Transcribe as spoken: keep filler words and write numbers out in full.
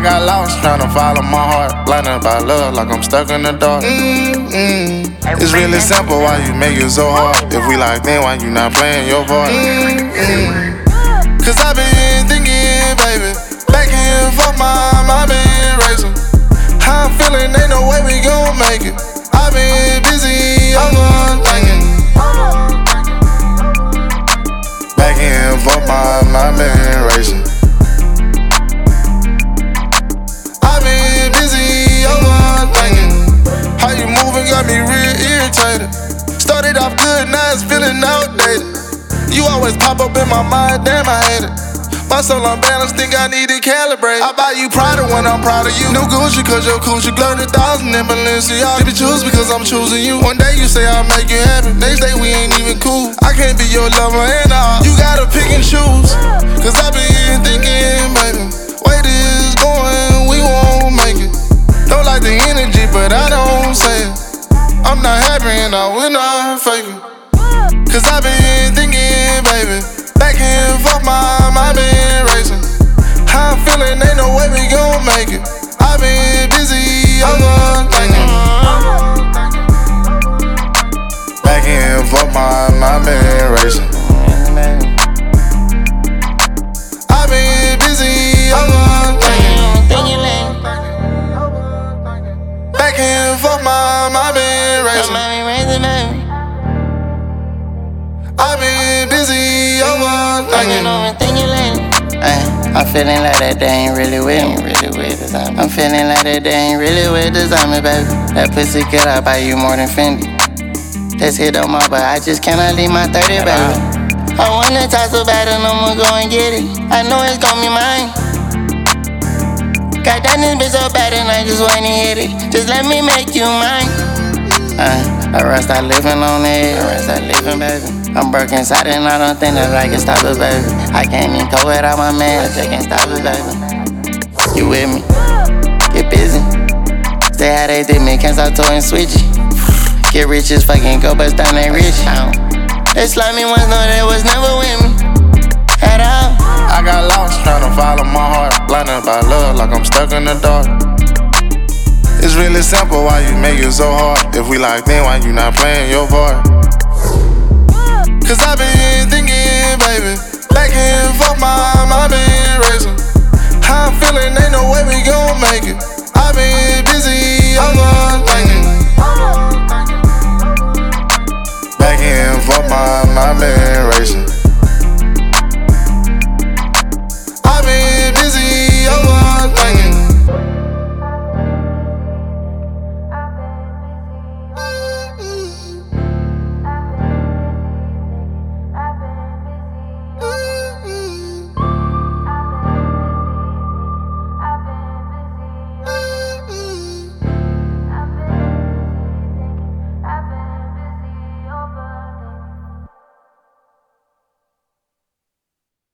got lost trying to follow my heart, blinded by love like I'm stuck in the dark. Mm-mm. It's really simple why you make it so hard. If we locked in, why you not playing your part? Mm-mm. Cause I been thinking, baby, back and forth, my mind been racing. How I'm feeling, ain't no way we gon' make it. I been busy, overthinking. Back and forth, my mind been racing. I been busy, overthinking. How you moving got me real irritated. Started off good, now it's feeling outdated. You always pop up in my mind, damn I hate it. My soul unbalanced, think I need to calibrate. I buy you Prada when I'm proud of you. New Gucci cause you're cool, you glowed a thousand in Balenciaga. You be choose because I'm choosing you. One day you say I'll make you happy, next day we ain't even cool. I can't be your lover and all. You gotta pick and choose. Cause I been thinking, baby, way this going, we won't make it. Don't like the energy, but I don't say it. I'm not happy and I will not fake it. Cause I been thinking, baby, back and forth, my mind been racing. How I'm feeling, ain't no way we gon' make it. I been busy, overthinking. Back and forth, my mind been racing. I been busy, overthinking. Back and forth, my mind been racing. I been busy, overthinking. I'm feeling like that they ain't really with me, really with the time. I'm feeling like that they ain't really with the time, baby. That pussy good, I buy you more than Fendi. Let's hit them all, but I just cannot leave my thirty, baby. I wanna talk so bad and I'ma go and get it. I know it's gon' be mine. Got that this bitch so bad and I just wanna hit it. Just let me make you mine. Uh, or I start living on it, or I start living, baby. I'm broke inside and I don't think that I can stop it, baby. I can't even go without my man, I just can't stop it, baby. You with me? Get busy. Say how they did me, can't stop toying switchy. Get rich as fucking go bust down they rich. They slimy ones know they was never with me at all. I got lost trying to follow my heart, blinded by love like I'm stuck in the dark. It's really simple why you make it so hard. If we locked in, why you not playing your part? Cause I been thinking, baby, back and forth, my mind been racing. How I'm feeling, ain't no way we gon' make it. I been busy, over